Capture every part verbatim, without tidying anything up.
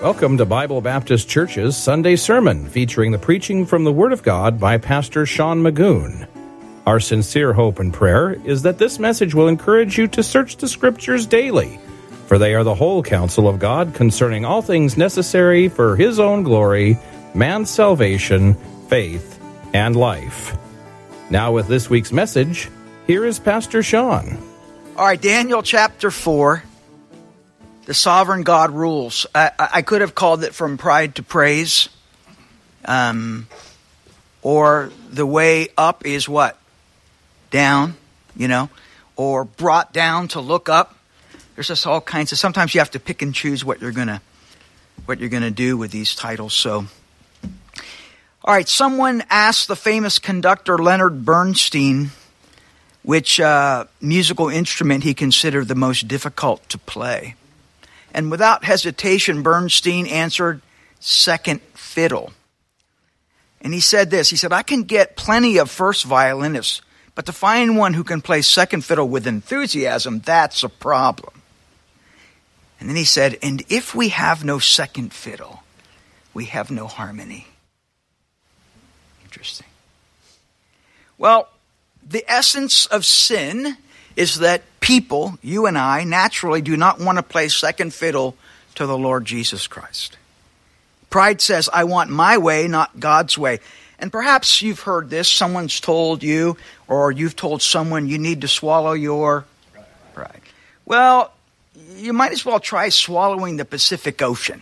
Welcome to Bible Baptist Church's Sunday Sermon, featuring the preaching from the Word of God by Pastor Sean Magoon. Our sincere hope and prayer is that this message will encourage you to search the Scriptures daily, for they are the whole counsel of God concerning all things necessary for His own glory, man's salvation, faith, and life. Now with this week's message, here is Pastor Sean. All right, Daniel chapter four. The sovereign God rules. I, I could have called it From Pride to Praise. Um, or the way up is what? Down, you know? Or brought down to look up. There's just all kinds of... Sometimes you have to pick and choose what you're gonna, what you're gonna do with these titles. So, all right. Someone asked the famous conductor Leonard Bernstein which uh, musical instrument he considered the most difficult to play. And without hesitation, Bernstein answered, second fiddle. And he said this, he said, I can get plenty of first violinists, but to find one who can play second fiddle with enthusiasm, that's a problem. And then he said, and if we have no second fiddle, we have no harmony. Interesting. Well, the essence of sin is that people, you and I, naturally do not want to play second fiddle to the Lord Jesus Christ. Pride says, I want my way, not God's way. And perhaps you've heard this. Someone's told you, or you've told someone, you need to swallow your pride. Well, you might as well try swallowing the Pacific Ocean.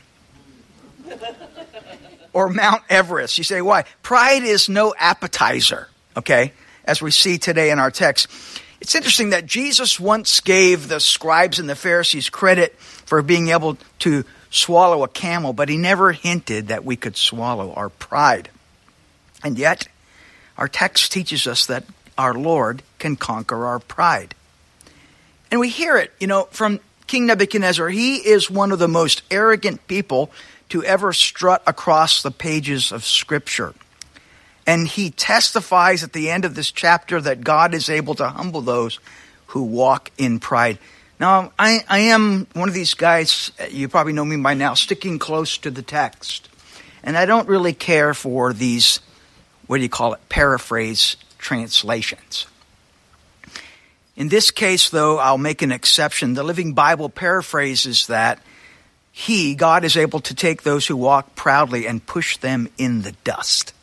Or Mount Everest. You say, why? Pride is no appetizer, okay? As we see today in our text. It's interesting that Jesus once gave the scribes and the Pharisees credit for being able to swallow a camel, but he never hinted that we could swallow our pride. And yet, our text teaches us that our Lord can conquer our pride. And we hear it, you know, from King Nebuchadnezzar. He is one of the most arrogant people to ever strut across the pages of Scripture. And he testifies at the end of this chapter that God is able to humble those who walk in pride. Now, I, I am one of these guys, you probably know me by now, sticking close to the text. And I don't really care for these, what do you call it, paraphrase translations. In this case, though, I'll make an exception. The Living Bible paraphrases that he, God, is able to take those who walk proudly and push them in the dust.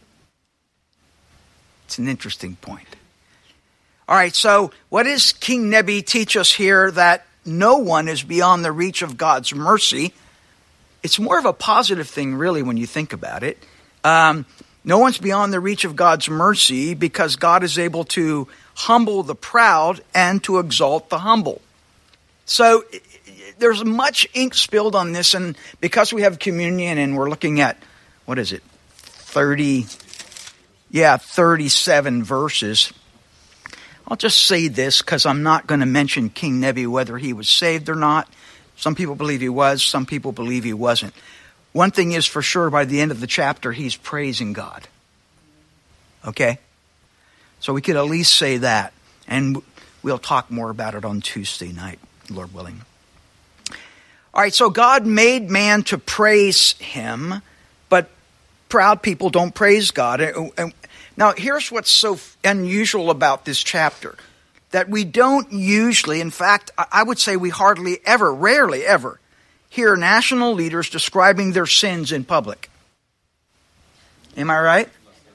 It's an interesting point. All right, so what does King Nebi teach us here? That no one is beyond the reach of God's mercy. It's more of a positive thing, really, when you think about it. Um, no one's beyond the reach of God's mercy because God is able to humble the proud and to exalt the humble. So there's much ink spilled on this, and because we have communion and we're looking at, what is it, thirty... Yeah, thirty-seven verses. I'll just say this because I'm not going to mention King Nebi, whether he was saved or not. Some people believe he was. Some people believe he wasn't. One thing is for sure, by the end of the chapter, he's praising God. Okay? So we could at least say that. And we'll talk more about it on Tuesday night, Lord willing. All right, so God made man to praise him, but proud people don't praise God. And now, here's what's so unusual about this chapter. That we don't usually, in fact, I would say we hardly ever, rarely ever, hear national leaders describing their sins in public. Am I right?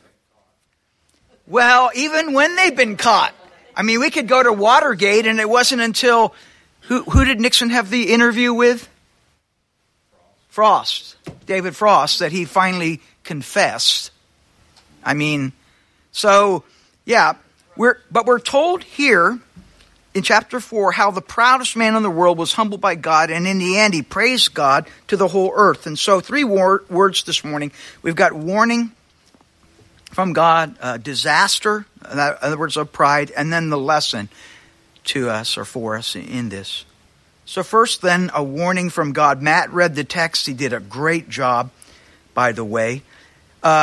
Well, even when they've been caught. I mean, we could go to Watergate, and it wasn't until, who, who did Nixon have the interview with? Frost. David Frost, that he finally confessed. I mean, so, yeah, we're but we're told here in chapter four how the proudest man in the world was humbled by God, and in the end he praised God to the whole earth. And so three war- words this morning. We've got warning from God, uh, disaster, in other words of pride, and then the lesson to us or for us in this. So first then, a warning from God. Matt read the text. He did a great job, by the way. Uh,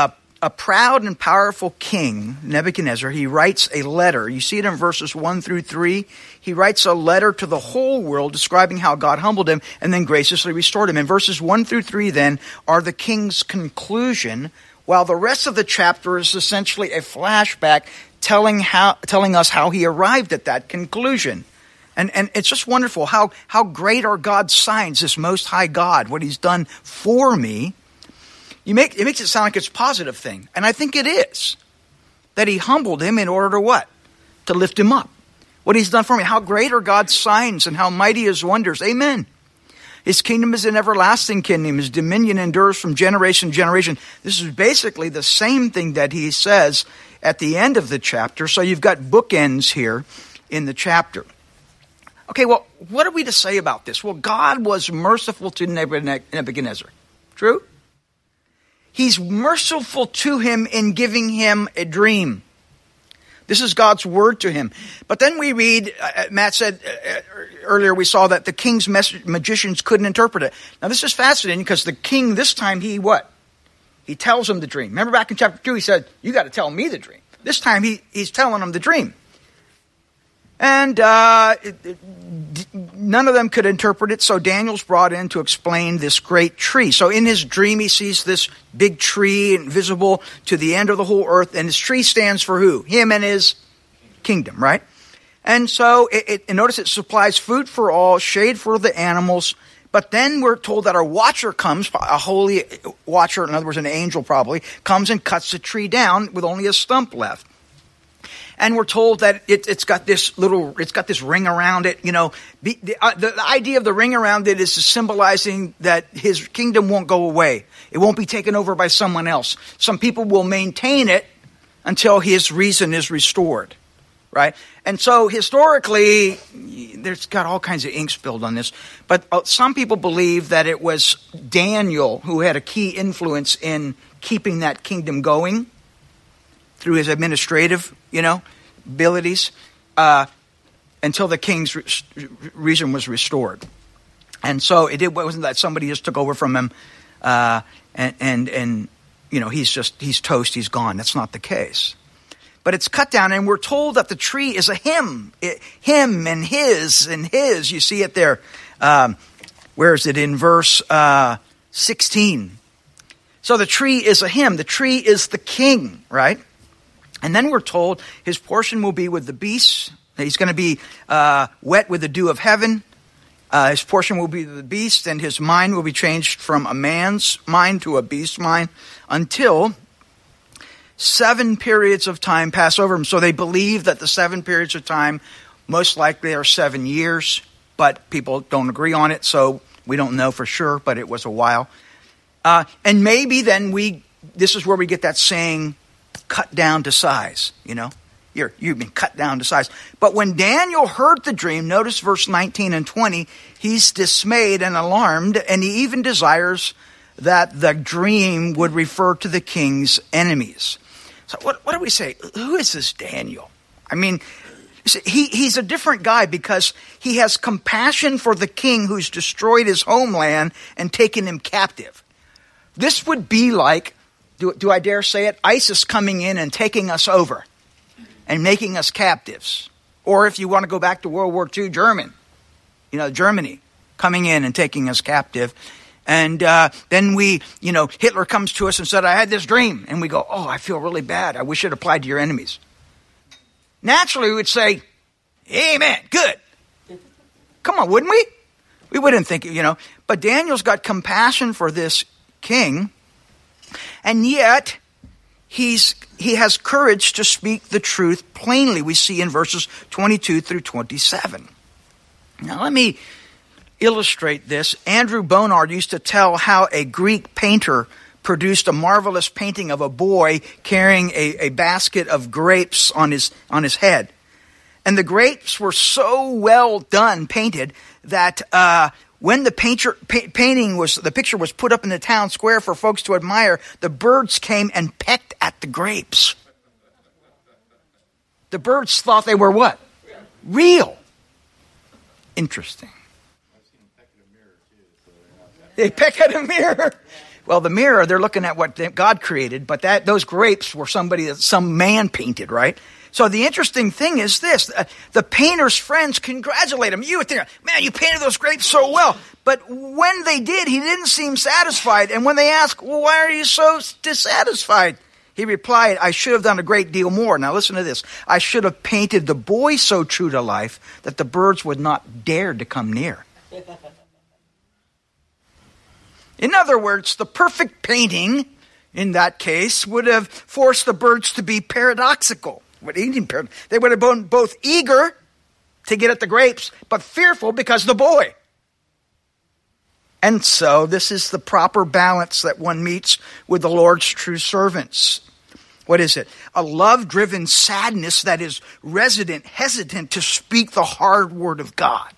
a proud and powerful king, Nebuchadnezzar, he writes a letter. You see it in verses one through three. He writes a letter to the whole world describing how God humbled him and then graciously restored him. And verses one through three then are the king's conclusion, while the rest of the chapter is essentially a flashback telling how telling us how he arrived at that conclusion. And and it's just wonderful how, how great are God's signs, this Most High God, what he's done for me. You make, it makes it sound like it's a positive thing. And I think it is. That he humbled him in order to what? To lift him up. What he's done for me. How great are God's signs and how mighty his wonders. Amen. His kingdom is an everlasting kingdom. His dominion endures from generation to generation. This is basically the same thing that he says at the end of the chapter. So you've got bookends here in the chapter. Okay, well, what are we to say about this? Well, God was merciful to Nebuchadnezzar. True? He's merciful to him in giving him a dream. This is God's word to him. But then we read, uh, Matt said uh, earlier, we saw that the king's magicians couldn't interpret it. Now this is fascinating because the king this time, he what? He tells him the dream. Remember back in chapter two, he said, you got to tell me the dream. This time he, he's telling him the dream. And uh, it, it, none of them could interpret it, so Daniel's brought in to explain this great tree. So in his dream, he sees this big tree invisible to the end of the whole earth, and this tree stands for who? Him and his kingdom, right? And so, it, it, and notice it supplies food for all, shade for the animals, but then we're told that a watcher comes, a holy watcher, in other words, an angel probably, comes and cuts the tree down with only a stump left. And we're told that it, it's got this little, it's got this ring around it. You know, the, the, uh, the idea of the ring around it is symbolizing that his kingdom won't go away. It won't be taken over by someone else. Some people will maintain it until his reason is restored, right? And so historically, there's got all kinds of ink spilled on this, but uh, some people believe that it was Daniel who had a key influence in keeping that kingdom going through his administrative, you know, abilities, uh, until the king's re- reason was restored. And so it, it wasn't that somebody just took over from him, uh, and, and, and, you know, he's just, he's toast, he's gone. That's not the case. But it's cut down, and we're told that the tree is a him, it, him and his and his. You see it there. Um, where is it? In verse uh, sixteen. So the tree is a him. The tree is the king, right? And then we're told his portion will be with the beasts. He's going to be uh, wet with the dew of heaven. Uh, his portion will be the beast, and his mind will be changed from a man's mind to a beast's mind until seven periods of time pass over him. So they believe that the seven periods of time most likely are seven years, but people don't agree on it, so we don't know for sure, but it was a while. Uh, and maybe then we, this is where we get that saying, cut down to size, you know. You're, you've been cut down to size. But when Daniel heard the dream, notice verse nineteen and twenty, he's dismayed and alarmed, and he even desires that the dream would refer to the king's enemies. So what, what do we say? Who is this Daniel? I mean, he, he's a different guy because he has compassion for the king who's destroyed his homeland and taken him captive. This would be like, Do, do I dare say it? ISIS coming in and taking us over and making us captives. Or if you want to go back to World War Two, German, you know, Germany coming in and taking us captive. And uh, then we, you know, Hitler comes to us and said, I had this dream. And we go, oh, I feel really bad. I wish it applied to your enemies. Naturally, we would say, amen, good. Come on, wouldn't we? We wouldn't think, you know. But Daniel's got compassion for this king. And yet, he's he has courage to speak the truth plainly. We see in verses twenty-two through twenty-seven. Now, let me illustrate this. Andrew Bonard used to tell how a Greek painter produced a marvelous painting of a boy carrying a, a basket of grapes on his on his head. And the grapes were so well done, painted, that uh, when the painter, pa- painting was, the picture was put up in the town square for folks to admire, the birds came and pecked at the grapes. The birds thought they were what? Real. Interesting. They peck at a mirror. Well, the mirror, they're looking at what God created, but that those grapes were somebody that some man painted, right? So the interesting thing is this. Uh, the painter's friends congratulate him. You think, man, you painted those grapes so well. But when they did, he didn't seem satisfied. And when they asked, well, why are you so dissatisfied? He replied, I should have done a great deal more. Now listen to this. I should have painted the boy so true to life that the birds would not dare to come near. In other words, the perfect painting, in that case, would have forced the birds to be paradoxical. They would have been both eager to get at the grapes, but fearful because of the boy. And so this is the proper balance that one meets with the Lord's true servants. What is it? A love-driven sadness that is resident, hesitant to speak the hard word of God.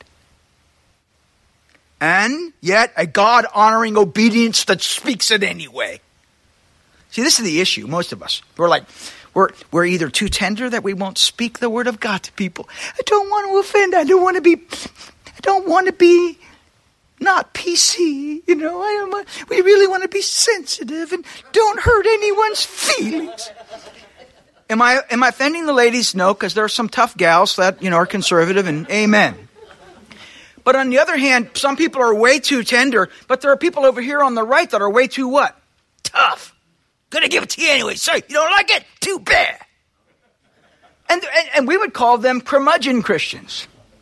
And yet a God-honoring obedience that speaks it anyway. See, this is the issue, most of us. We're like, we're, we're either too tender that we won't speak the word of God to people. I don't want to offend. I don't want to be, I don't want to be not P C. You know, I am a, we really want to be sensitive and don't hurt anyone's feelings. Am I, am I offending the ladies? No, because there are some tough gals that, you know, are conservative, and amen. But on the other hand, some people are way too tender, but there are people over here on the right that are way too what? Tough. Gonna give it to you anyway. Sorry, you don't like it? Too bad. And, and, and we would call them curmudgeon Christians.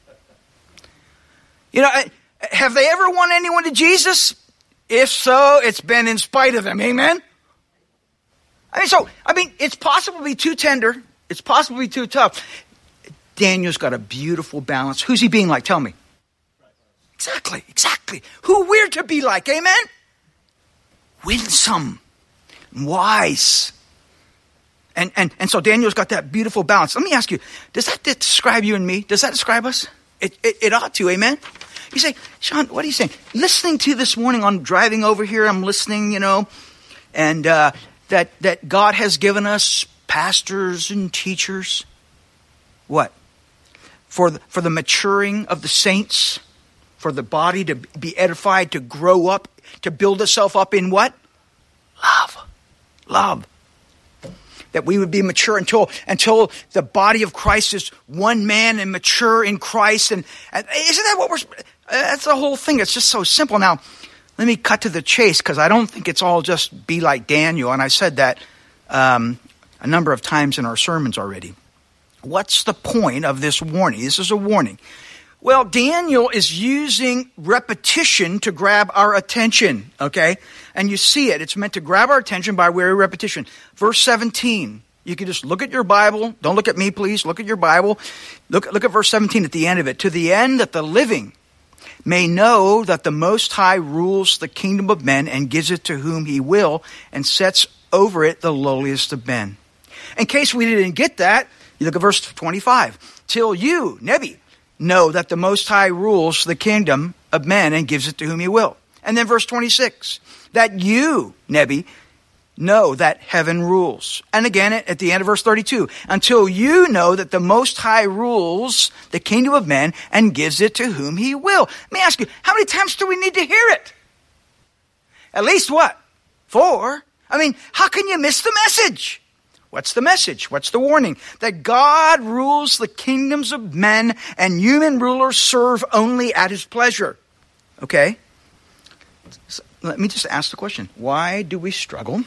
You know, have they ever won anyone to Jesus? If so, it's been in spite of them. Amen? I mean, so, I mean, it's possible to be too tender. It's possible to be too tough. Daniel's got a beautiful balance. Who's he being like? Tell me. Exactly, exactly. Who we're to be like, amen? Winsome, wise. And, and, and so Daniel's got that beautiful balance. Let me ask you, does that describe you and me? Does that describe us? It, it, it ought to, amen? You say, Sean, what are you saying? Listening to you this morning on driving over here, I'm listening, you know, and uh, that, that God has given us pastors and teachers. What? For the, for the maturing of the saints. For the body to be edified, to grow up, to build itself up in what? Love. Love. That we would be mature until until the body of Christ is one man and mature in Christ. And, and isn't that what we're... That's the whole thing. It's just so simple. Now, let me cut to the chase, because I don't think it's all just be like Daniel. And I said that um, a number of times in our sermons already. What's the point of this warning? This is a warning. Well, Daniel is using repetition to grab our attention, okay? And you see it. It's meant to grab our attention by way of repetition. Verse seventeen. You can just look at your Bible. Don't look at me, please. Look at your Bible. Look, look at verse seventeen at the end of it. To the end that the living may know that the Most High rules the kingdom of men and gives it to whom he will and sets over it the lowliest of men. In case we didn't get that, you look at verse twenty-five. Till you, Nebi, know that the Most High rules the kingdom of men and gives it to whom he will. And then verse twenty-six, that you, Nebi, know that heaven rules. And again, at the end of verse thirty-two, until you know that the Most High rules the kingdom of men and gives it to whom he will. Let me ask you, how many times do we need to hear it? At least what? Four? I mean, how can you miss the message? What's the message? What's the warning? That God rules the kingdoms of men and human rulers serve only at his pleasure. Okay? So let me just ask the question. Why do we struggle?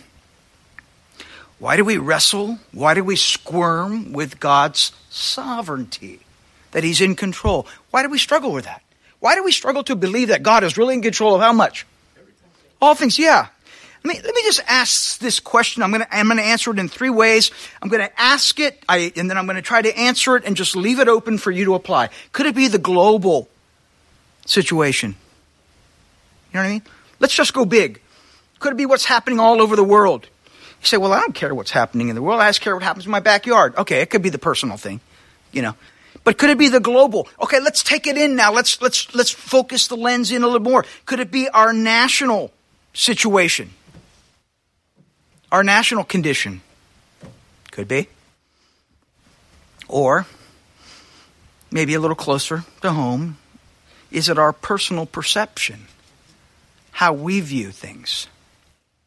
Why do we wrestle? Why do we squirm with God's sovereignty? That he's in control. Why do we struggle with that? Why do we struggle to believe that God is really in control of how much? All things, yeah. Let me, let me just ask this question. I'm going to, I'm going to answer it in three ways. I'm going to ask it, I, and then I'm going to try to answer it and just leave it open for you to apply. Could it be the global situation? You know what I mean? Let's just go big. Could it be what's happening all over the world? You say, well, I don't care what's happening in the world. I just care what happens in my backyard. Okay, it could be the personal thing, you know. But could it be the global? Okay, let's take it in now. Let's, let's, let's focus the lens in a little more. Could it be our national situation? Our national condition. Could be. Or, maybe a little closer to home, is it our personal perception? How we view things?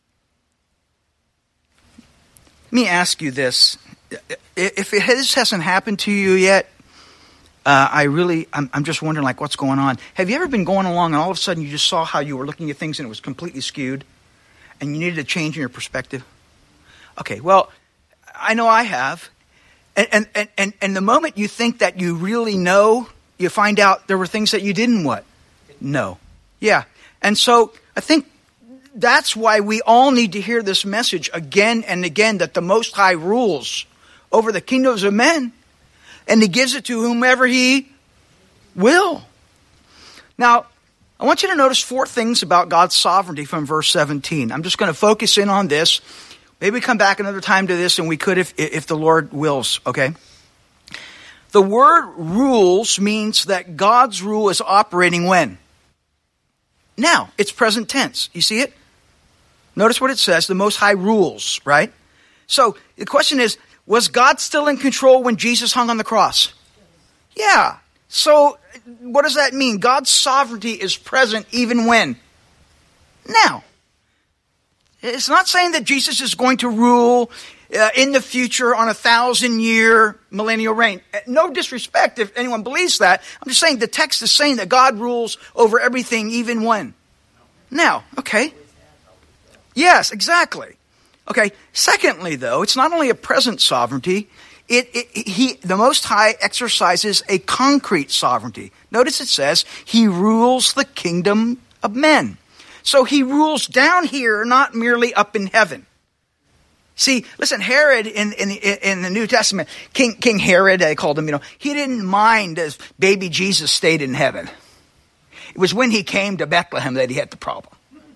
Let me ask you this. If this hasn't happened to you yet, uh, I really, I'm, I'm just wondering, like, what's going on? Have you ever been going along and all of a sudden you just saw how you were looking at things and it was completely skewed and you needed a change in your perspective? Okay, well, I know I have. And, and, and, and the moment you think that you really know, you find out there were things that you didn't what? Know. Yeah. And so I think that's why we all need to hear this message again and again, that the Most High rules over the kingdoms of men, and he gives it to whomever he will. Now, I want you to notice four things about God's sovereignty from verse seventeen. I'm just going to focus in on this. Maybe we come back another time to this, and we could if, if the Lord wills, okay? The word rules means that God's rule is operating when? Now. It's present tense. You see it? Notice what it says, the Most High rules, right? So the question is, was God still in control when Jesus hung on the cross? Yeah. So what does that mean? God's sovereignty is present even when? Now. It's not saying that Jesus is going to rule uh, in the future on a thousand-year millennial reign. No disrespect if anyone believes that. I'm just saying the text is saying that God rules over everything even when? Now. Okay. Yes, exactly. Okay. Secondly, though, it's not only a present sovereignty. It, it, he, the Most High exercises a concrete sovereignty. Notice it says he rules the kingdom of men. So he rules down here, not merely up in heaven. See, listen, Herod in, in, in the New Testament, King, King Herod, they called him, you know, he didn't mind as baby Jesus stayed in heaven. It was when he came to Bethlehem that he had the problem.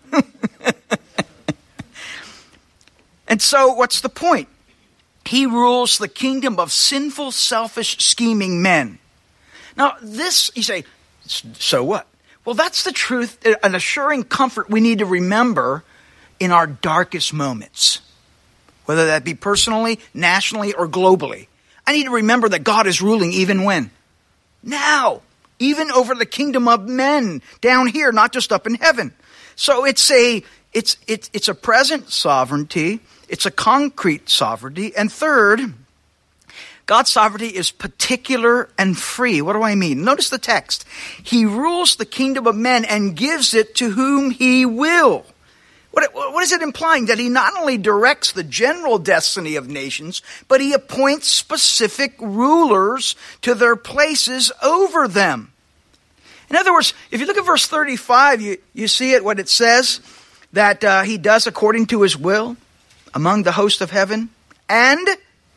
And so what's the point? He rules the kingdom of sinful, selfish, scheming men. Now this, you say, so what? Well, that's the truth, an assuring comfort we need to remember in our darkest moments. Whether that be personally, nationally, or globally. I need to remember that God is ruling even when? Now. Even over the kingdom of men down here, not just up in heaven. So it's a, it's, it's, it's a present sovereignty. It's a concrete sovereignty. And third, God's sovereignty is particular and free. What do I mean? Notice the text. He rules the kingdom of men and gives it to whom he will. What, what is it implying? That he not only directs the general destiny of nations, but he appoints specific rulers to their places over them. In other words, if you look at verse thirty-five, you, you see it, what it says, that uh, he does according to his will among the host of heaven and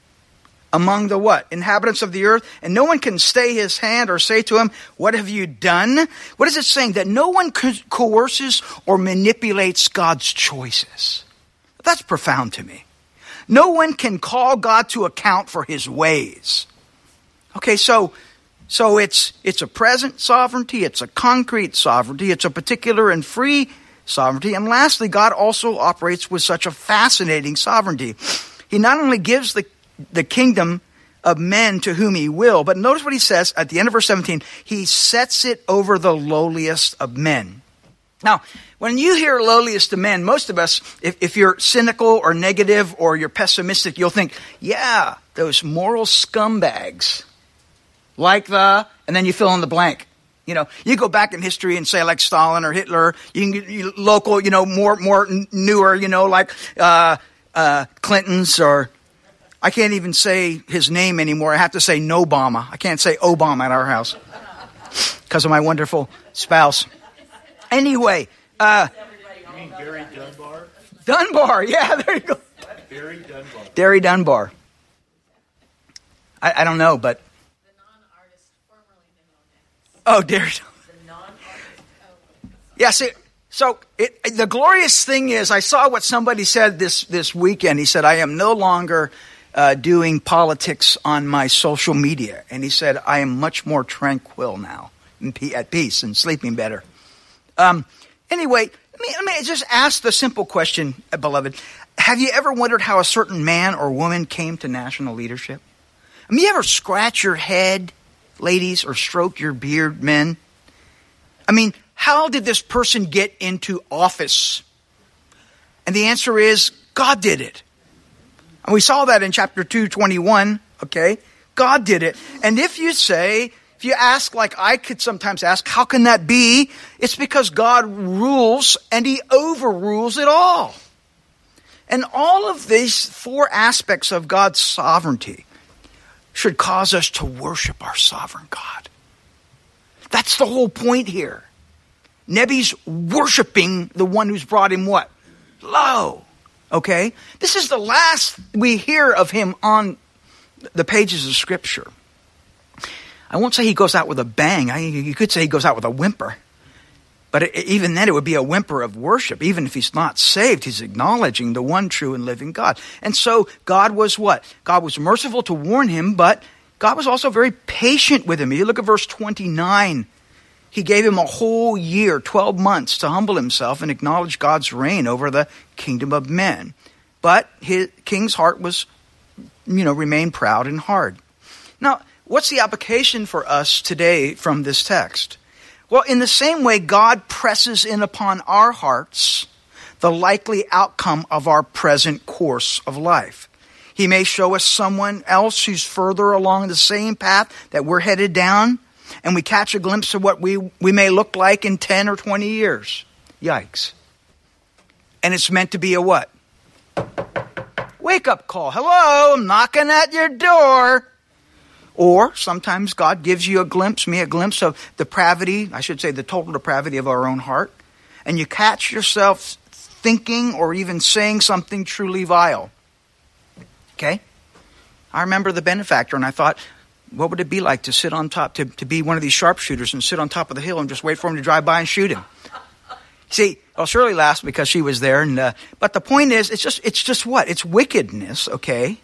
among the what? Inhabitants of the earth. And no one can stay his hand or say to him, what have you done? What is it saying? That no one co- coerces or manipulates God's choices. That's profound to me. No one can call God to account for his ways. Okay, so so it's it's a present sovereignty, it's a concrete sovereignty, it's a particular and free sovereignty. And lastly, God also operates with such a fascinating sovereignty. He not only gives the the kingdom of men to whom he will. But notice what he says at the end of verse seventeen. He sets it over the lowliest of men. Now, when you hear lowliest of men, most of us, if, if you're cynical or negative or you're pessimistic, you'll think, yeah, those moral scumbags. Like the, and then you fill in the blank. You know, you go back in history and say like Stalin or Hitler. You can get you, local, you know, more more newer, you know, like uh, uh, Clinton's or... I can't even say his name anymore. I have to say Nobama. I can't say Obama at our house because of my wonderful spouse. Anyway. Uh, you mean Barry Dunbar? Dunbar, yeah, there you go. Barry Dunbar. Barry Dunbar. I, I don't know, but... The non-artist formerly known as... Oh, Barry The non-artist... Yeah, see... So it, the glorious thing is, I saw what somebody said this, this weekend. He said, I am no longer uh, doing politics on my social media. And he said, I am much more tranquil now, and at peace and sleeping better. Um, anyway, let me, let me just ask the simple question, beloved. Have you ever wondered how a certain man or woman came to national leadership? I mean, you ever scratch your head, ladies, or stroke your beard, men? I mean, how did this person get into office? And the answer is, God did it. And we saw that in chapter two, twenty-one, okay? God did it. And if you say, if you ask like I could sometimes ask, how can that be? It's because God rules and he overrules it all. And all of these four aspects of God's sovereignty should cause us to worship our sovereign God. That's the whole point here. Nebi's worshiping the one who's brought him what? Low. Okay? This is the last we hear of him on the pages of Scripture. I won't say he goes out with a bang. I, you could say he goes out with a whimper. But it, even then it would be a whimper of worship. Even if he's not saved, he's acknowledging the one true and living God. And so God was what? God was merciful to warn him, but God was also very patient with him. You look at verse twenty-nine. He gave him a whole year, twelve months, to humble himself and acknowledge God's reign over the kingdom of men. But his king's heart was, you know, remained proud and hard. Now, what's the application for us today from this text? Well, in the same way, God presses in upon our hearts the likely outcome of our present course of life. He may show us someone else who's further along the same path that we're headed down, and we catch a glimpse of what we, we may look like in ten or twenty years. Yikes. And it's meant to be a what? Wake-up call. Hello, I'm knocking at your door. Or sometimes God gives you a glimpse, me a glimpse of depravity, I should say the total depravity of our own heart. And you catch yourself thinking or even saying something truly vile. Okay? I remember the benefactor and I thought, what would it be like to sit on top, to, to be one of these sharpshooters and sit on top of the hill and just wait for him to drive by and shoot him? See, well, Shirley laughed because she was there. And uh, but the point is, it's just, it's just what? It's wickedness, okay?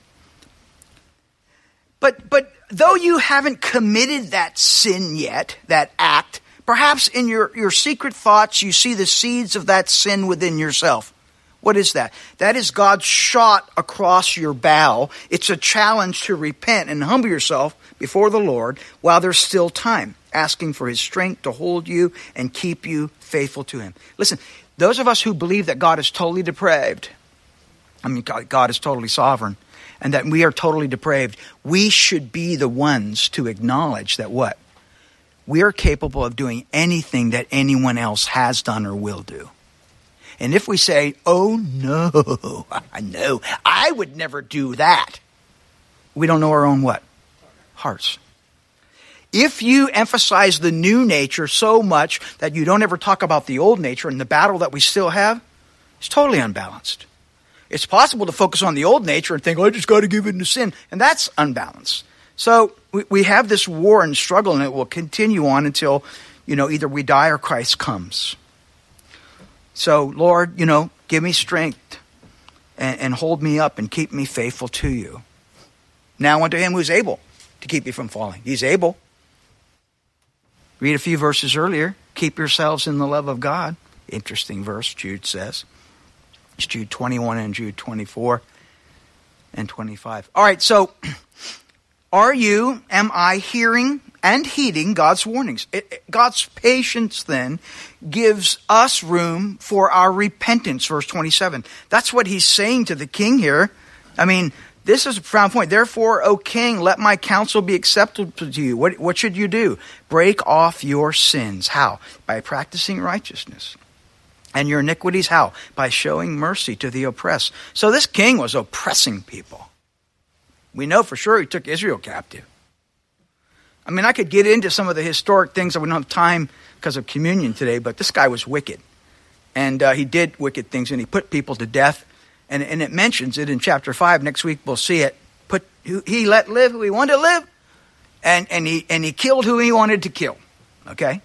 But but though you haven't committed that sin yet, that act, perhaps in your, your secret thoughts you see the seeds of that sin within yourself. What is that? That is God's shot across your bow. It's a challenge to repent and humble yourself before the Lord while there's still time, asking for his strength to hold you and keep you faithful to him. Listen, those of us who believe that God is totally depraved, I mean, God, God is totally sovereign, and that we are totally depraved, we should be the ones to acknowledge that what? We are capable of doing anything that anyone else has done or will do. And if we say, oh no, I know, I would never do that, we don't know our own what? Hearts. If you emphasize the new nature so much that you don't ever talk about the old nature and the battle that we still have, it's totally unbalanced. It's possible to focus on the old nature and think, oh, I just got to give in to sin. And that's unbalanced. So we, we have this war and struggle, and it will continue on until, you know, either we die or Christ comes. So, Lord, you know, give me strength and, and hold me up and keep me faithful to you. Now unto him who's able to keep you from falling. He's able. Read a few verses earlier. Keep yourselves in the love of God. Interesting verse, Jude says. It's Jude twenty-one and Jude twenty-four and twenty-five. All right, so are you, am I hearing and heeding God's warnings? It, it, God's patience then gives us room for our repentance, verse twenty-seven. That's what he's saying to the king here. I mean, this is a profound point. Therefore, O king, let my counsel be acceptable to you. What, what should you do? Break off your sins. How? By practicing righteousness. And your iniquities, how? By showing mercy to the oppressed. So this king was oppressing people. We know for sure he took Israel captive. I mean, I could get into some of the historic things that we don't have time because of communion today, but this guy was wicked. And uh, he did wicked things, and he put people to death. And, and it mentions it in chapter five. Next week we'll see it. Put he let live who he wanted to live, and, and, he, and he killed who he wanted to kill. Okay?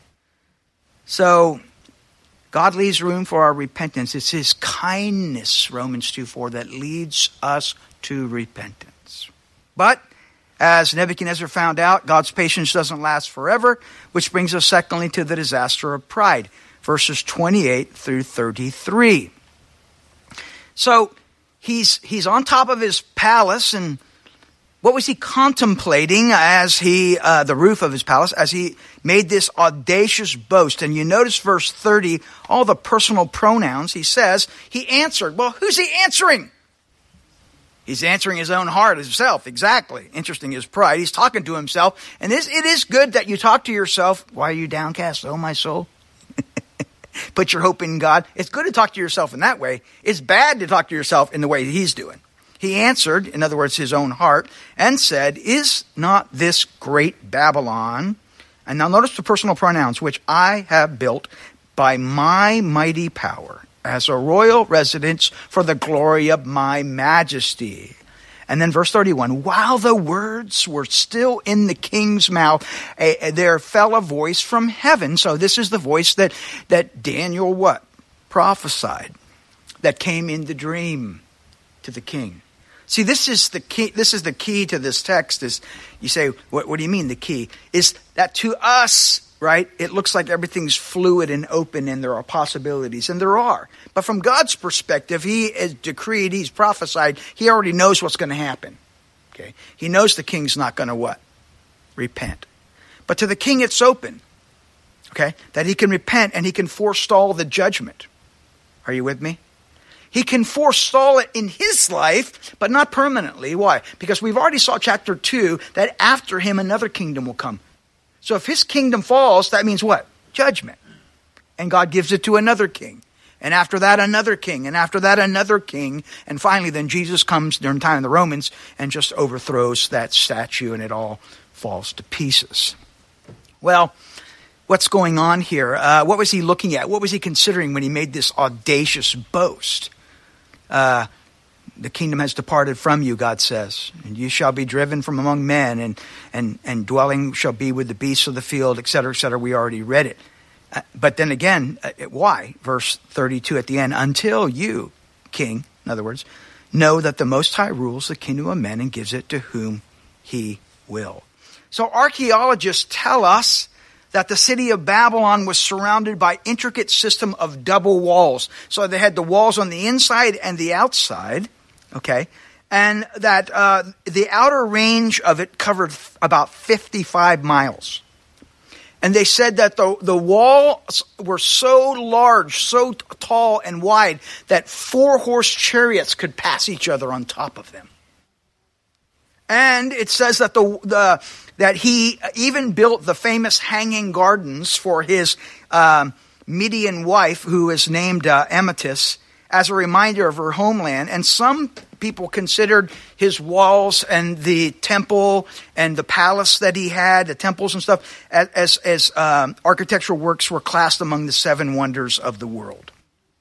So God leaves room for our repentance. It's his kindness, Romans two four, that leads us to repentance. But as Nebuchadnezzar found out, God's patience doesn't last forever, which brings us secondly to the disaster of pride, verses twenty-eight through thirty-three. So he's he's on top of his palace, and what was he contemplating as he, uh, the roof of his palace, as he made this audacious boast? And you notice verse thirty, all the personal pronouns. He says, he answered. Well, who's he answering? He's answering his own heart himself. Exactly. Interesting, his pride. He's talking to himself. And this, it is good that you talk to yourself. Why are you downcast, oh my soul? Put your hope in God. It's good to talk to yourself in that way. It's bad to talk to yourself in the way that he's doing. He answered, in other words, his own heart, and said, is not this great Babylon? And now notice the personal pronouns, which I have built by my mighty power as a royal residence for the glory of my majesty. And then verse thirty-one, while the words were still in the king's mouth, a, a, there fell a voice from heaven. So this is the voice that, that Daniel what? Prophesied, that came in the dream to the king. See, this is the key. This is the key to this text. Is you say, what, what do you mean the key? Is that to us, right? It looks like everything's fluid and open, and there are possibilities, and there are. But from God's perspective, He has decreed, He's prophesied. He already knows what's going to happen. Okay, He knows the king's not going to what? Repent. But to the king, it's open. Okay, that he can repent and he can forestall the judgment. Are you with me? He can forestall it in his life, but not permanently. Why? Because we've already saw chapter two that after him another kingdom will come. So if his kingdom falls, that means what? Judgment. And God gives it to another king. And after that, another king. And after that, another king. And finally, then Jesus comes during the time of the Romans and just overthrows that statue, and it all falls to pieces. Well, what's going on here? Uh, what was he looking at? What was he considering when he made this audacious boast? Uh, the kingdom has departed from you, God says, and you shall be driven from among men, and and and dwelling shall be with the beasts of the field, et cetera, et cetera. We already read it. Uh, but then again, uh, why? Verse thirty-two at the end, until you, king, in other words, know that the Most High rules the kingdom of men and gives it to whom he will. So archaeologists tell us that the city of Babylon was surrounded by intricate system of double walls. So they had the walls on the inside and the outside, okay? And that uh, the outer range of it covered f- about fifty-five miles. And they said that the, the walls were so large, so t- tall and wide that four-horse chariots could pass each other on top of them. And it says that the the that he even built the famous hanging gardens for his um, Median wife, who is named uh, Amytis, as a reminder of her homeland. And some people considered his walls and the temple and the palace that he had, the temples and stuff, as as, as um, architectural works were classed among the seven wonders of the world.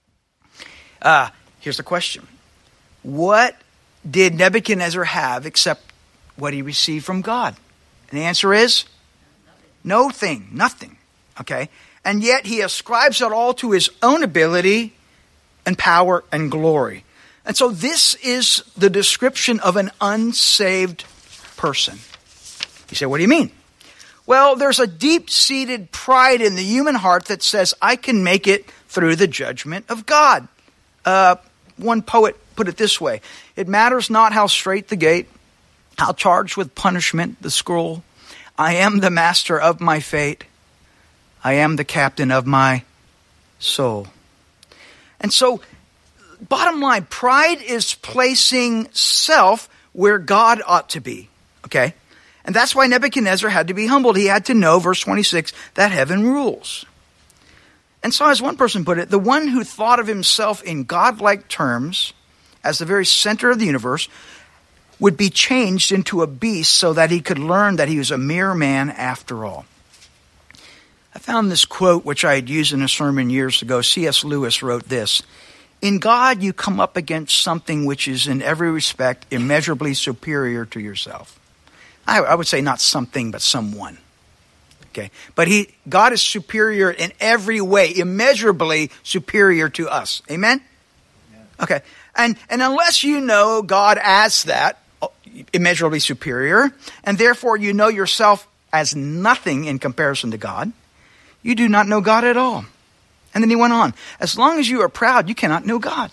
Uh, here's the question: what did Nebuchadnezzar have except what he received from God? And the answer is no thing, nothing. Okay? And yet he ascribes it all to his own ability and power and glory. And so this is the description of an unsaved person. You say, what do you mean? Well, there's a deep-seated pride in the human heart that says, I can make it through the judgment of God. Uh, one poet put it this way: it matters not how straight the gate, how charged with punishment the scroll. I am the master of my fate. I am the captain of my soul. And so, bottom line, pride is placing self where God ought to be. Okay? And that's why Nebuchadnezzar had to be humbled. He had to know, verse twenty-six, that heaven rules. And so, as one person put it, the one who thought of himself in godlike terms as the very center of the universe would be changed into a beast so that he could learn that he was a mere man after all. I found this quote, which I had used in a sermon years ago. C S Lewis wrote this: in God, you come up against something which is in every respect immeasurably superior to yourself. I, I would say not something, but someone. Okay, but he, God is superior in every way, immeasurably superior to us. Amen? Yeah. Okay, and and unless you know God as that, immeasurably superior, and therefore you know yourself as nothing in comparison to God, you do not know God at all. And then he went on, as long as you are proud, you cannot know God.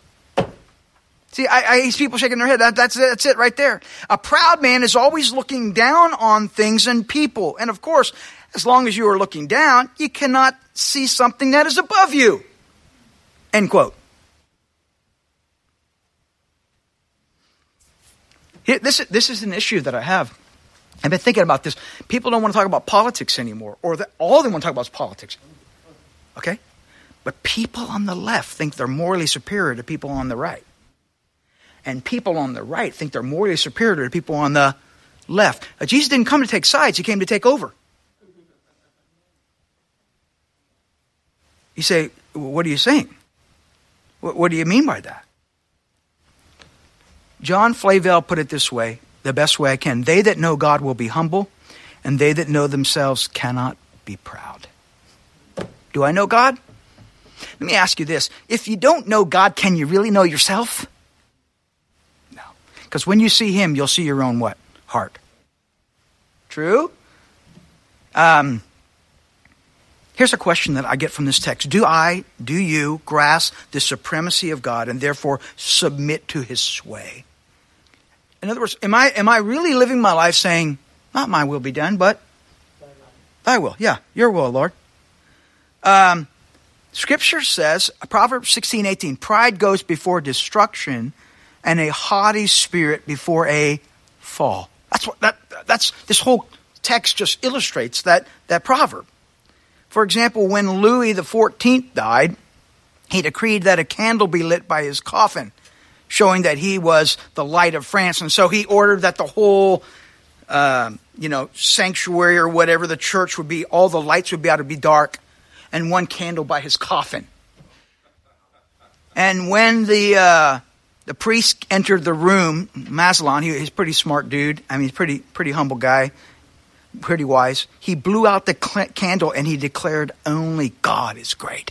See, I, I see people shaking their head. That, that's, it, that's it right there. A proud man is always looking down on things and people. And of course, as long as you are looking down, you cannot see something that is above you. End quote. Here, this, this is an issue that I have. I've been thinking about this. People don't want to talk about politics anymore, or that all they want to talk about is politics. Okay? But people on the left think they're morally superior to people on the right. And people on the right think they're morally superior to people on the left. Uh, Jesus didn't come to take sides. He came to take over. You say, what are you saying? What, what do you mean by that? John Flavel put it this way, the best way I can. They that know God will be humble, and they that know themselves cannot be proud. Do I know God? Let me ask you this. If you don't know God, can you really know yourself? No. Because when you see him, you'll see your own what? Heart. True? Um, here's a question that I get from this text. Do I, do you grasp the supremacy of God and therefore submit to his sway? In other words, am I, am I really living my life saying, not my will be done, but thy will. Yeah, your will, Lord. Um, Scripture says, Proverbs sixteen eighteen, pride goes before destruction and a haughty spirit before a fall. That's what that that's this whole text just illustrates that that proverb. For example, when Louis the fourteenth died, he decreed that a candle be lit by his coffin, showing that he was the light of France. And so he ordered that the whole uh, you know, sanctuary or whatever, the church would be, all the lights would be able to be dark, and one candle by his coffin. And when the uh, the priest entered the room, Mazalan, he, he's a pretty smart dude. I mean, he's pretty pretty humble guy, pretty wise. He blew out the cl- candle and he declared, only God is great.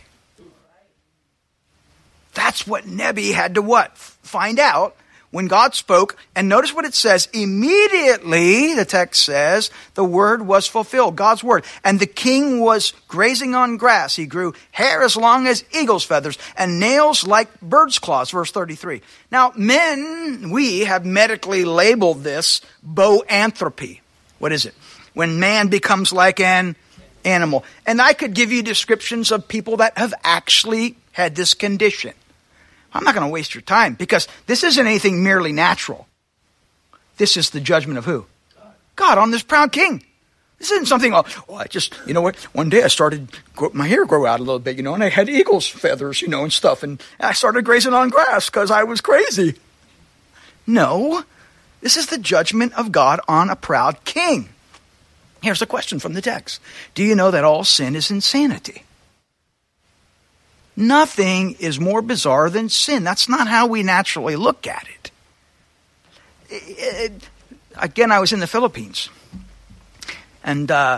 That's what Nebi had to what? Find out when God spoke. And notice what it says. Immediately, the text says, the word was fulfilled. God's word. And the king was grazing on grass. He grew hair as long as eagle's feathers and nails like bird's claws. Verse thirty-three. Now, men, we have medically labeled this boanthropy. What is it? When man becomes like an animal. And I could give you descriptions of people that have actually had this condition. I'm not going to waste your time because this isn't anything merely natural. This is the judgment of who? God, God on this proud king. This isn't something, oh, oh, I just, you know what, one day I started, my hair grew out a little bit, you know, and I had eagle's feathers, you know, and stuff, and I started grazing on grass because I was crazy. No, this is the judgment of God on a proud king. Here's a question from the text. Do you know that all sin is insanity? Nothing is more bizarre than sin. That's not how we naturally look at it. it, it again, I was in the Philippines. And uh,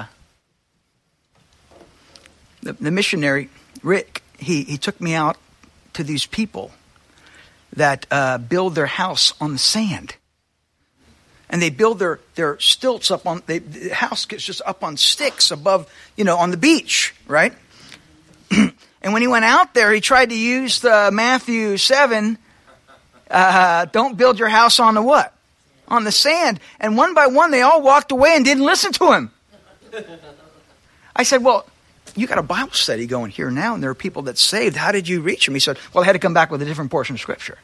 the, the missionary, Rick, he, he took me out to these people that uh, build their house on the sand. And they build their, their stilts up on, they, the house gets just up on sticks above, you know, on the beach, right? And when he went out there, he tried to use the Matthew seven, uh, don't build your house on the what? On the sand. And one by one, they all walked away and didn't listen to him. I said, well, you got a Bible study going here now, and there are people that saved. How did you reach them? He said, well, I had to come back with a different portion of Scripture.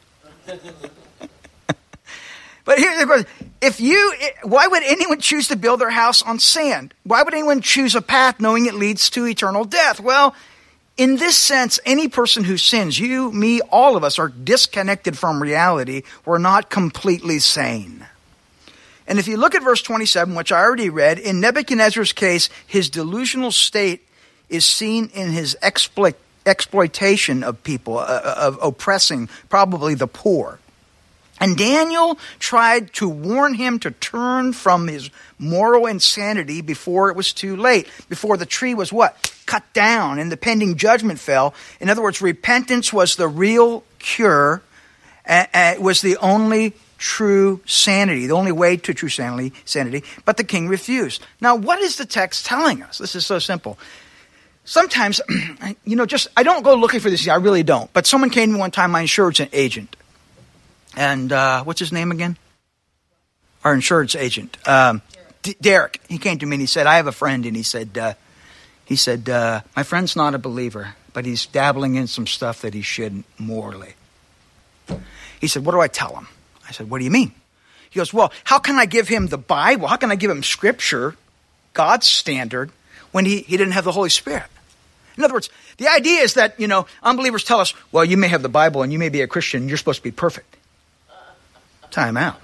But here's the question. If you, why would anyone choose to build their house on sand? Why would anyone choose a path knowing it leads to eternal death? Well, in this sense, any person who sins, you, me, all of us are disconnected from reality. We're not completely sane. And if you look at verse twenty-seven, which I already read, in Nebuchadnezzar's case, his delusional state is seen in his exploit, exploitation of people, uh, of oppressing probably the poor. And Daniel tried to warn him to turn from his moral insanity before it was too late, before the tree was what? Cut down and the pending judgment fell. In other words, repentance was the real cure, and it was the only true sanity, the only way to true sanity, sanity, but the king refused. Now, what is the text telling us? This is so simple. Sometimes, you know, just, I don't go looking for this, I really don't, but someone came to me one time, my insurance agent. And uh, what's his name again? Our insurance agent, um, D- Derek. He came to me and he said, "I have a friend," and he said, uh, "He said uh, my friend's not a believer, but he's dabbling in some stuff that he shouldn't morally." He said, "What do I tell him?" I said, "What do you mean?" He goes, well, how can I give him the Bible? How can I give him Scripture, God's standard, when he, he didn't have the Holy Spirit? In other words, the idea is that, you know, unbelievers tell us, well, you may have the Bible and you may be a Christian and you're supposed to be perfect. Time out.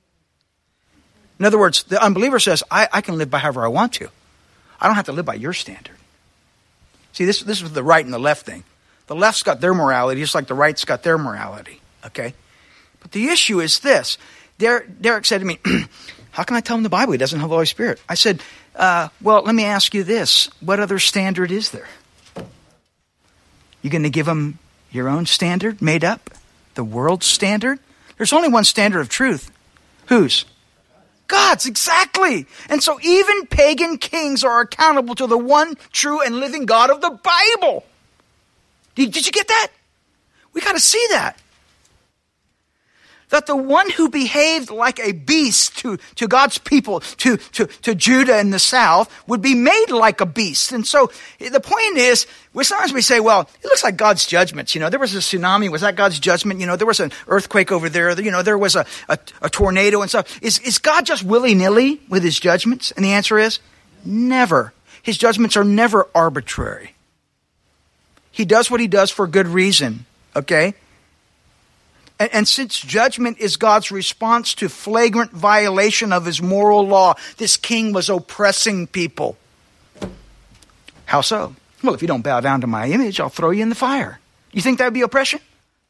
In other words, the unbeliever says, I, I can live by however I want to. I don't have to live by your standard. See, this, this is the right and the left thing. The left's got their morality just like the right's got their morality. Okay? But the issue is this. Derek, Derek said to me, how can I tell him the Bible? He doesn't have the Holy Spirit. I said, uh, well, let me ask you this. What other standard is there? You going to give him your own standard made up? The world's standard? There's only one standard of truth. Whose? God's, exactly. And so even pagan kings are accountable to the one true and living God of the Bible. Did, did you get that? We got to see that. That the one who behaved like a beast to, to God's people, to, to, to Judah in the south, would be made like a beast. And so the point is, we sometimes we say, well, it looks like God's judgments. You know, there was a tsunami. Was that God's judgment? You know, there was an earthquake over there. You know, there was a, a, a tornado and stuff. Is, is God just willy-nilly with his judgments? And the answer is never. His judgments are never arbitrary. He does what he does for good reason. Okay? And, and since judgment is God's response to flagrant violation of his moral law, this king was oppressing people. How so? Well, if you don't bow down to my image, I'll throw you in the fire. You think that would be oppression?